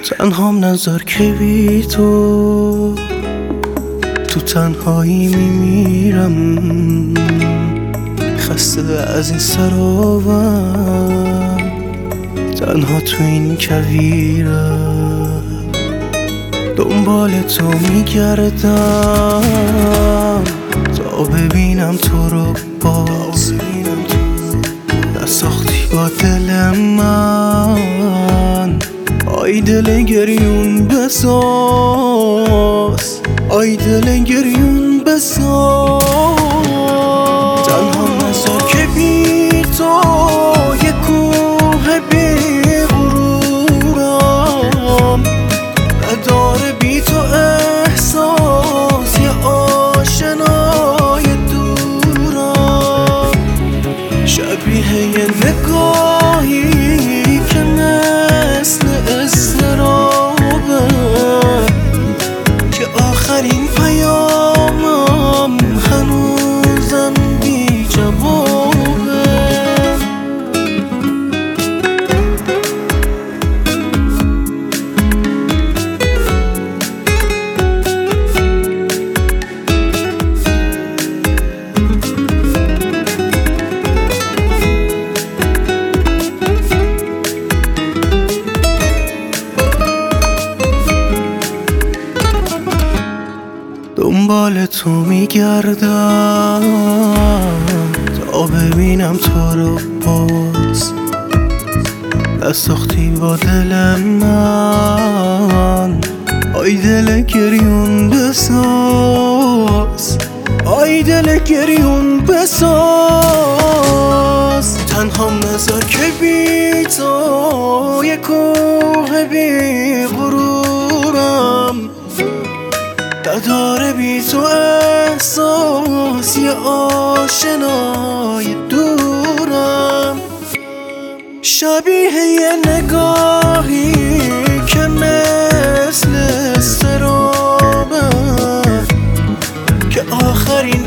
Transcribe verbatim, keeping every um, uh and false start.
تنهام نذار که بی تو تو تنهایی میمیرم، خسته از این سراوم تنها تو این کویرم. دنبال تو میگردم تا ببینم تو رو باز، نساختی با دل من. آی دل گریون بساز، آی دل گریون بساز. تنها نذار که بی تو یه کوه بی غرورم، نداره بی تو احساس یه آشنای دورم. شبیه یه نگاهی که مثل استرابه، که آخرین پیامم هنوزم بی جوابه. دنبال تو میگردم تا ببینم تو رو باز، نساختی با دل من. آی دل گریون بساز، آی دل گریون بساز. تنهام نذار که بی تو یه کوه بی غرورم، نداره بی تو احساس یه آشنای دورم. شبیه یه نگاهی که مثل استرابه، که آخرین